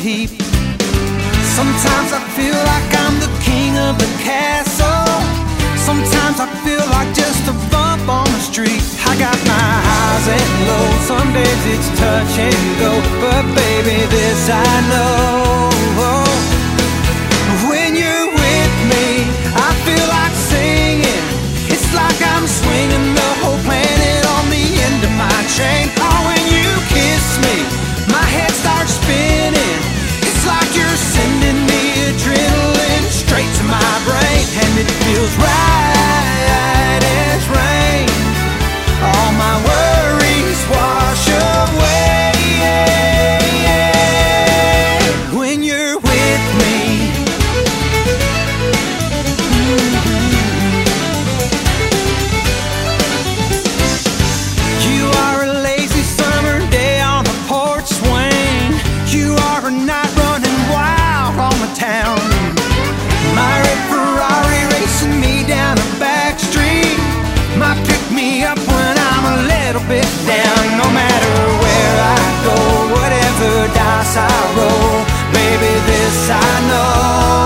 keep. Sometimes I feel like I'm the king of the castle. Sometimes I feel like just a bump on the street. I got my highs and lows, some days it's touch and go, but baby, this I know, when you're with me, I feel like singing. It's like I'm swinging the whole planet on the end of my chain. Oh, when you kiss me, my head starts spinning. It's like you're sending me adrenaline straight to my brain, and it feels right as rain. All my worries wash away when you're with me. You are a lazy summer day on the porch swing. You are a night running wild on the town. My red Ferrari racing me down a back street. My pick me up when I'm a little bit down. No matter where I go, whatever dice I roll, baby, this I know.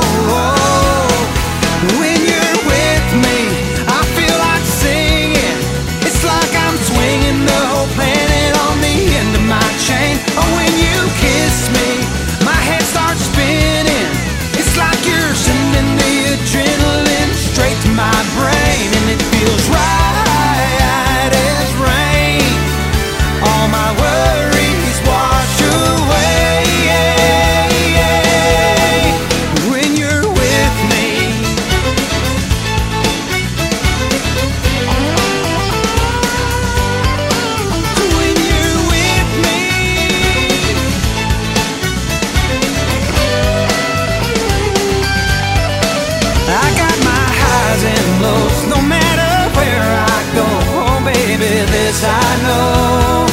When you're with me, I feel like singing. It's like I'm swinging the whole planet on the end of my chain. Oh, when you kiss me, my head starts spinning. It's like you're sending the adrenaline straight to my brain, and it feels right as rain. All my worries wash away when you're with me. When you're with me, I got my highs and lows, no matter where I go. Oh, baby, this I know.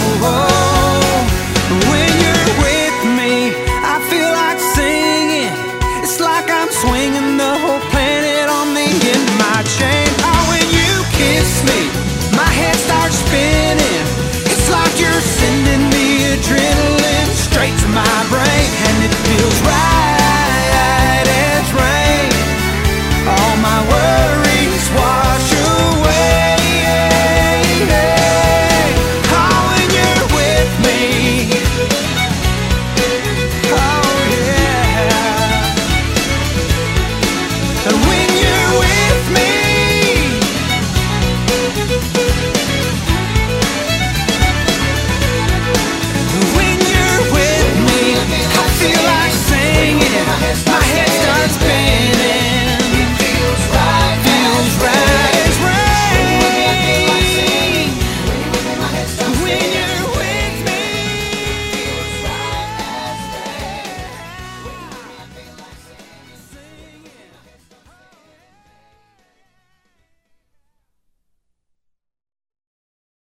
When you're with me, I feel like singing. It's like I'm swinging the whole planet on the end of my chain. Oh, when you kiss me, my head starts spinning. It's like you're sending me adrenaline straight to my brain.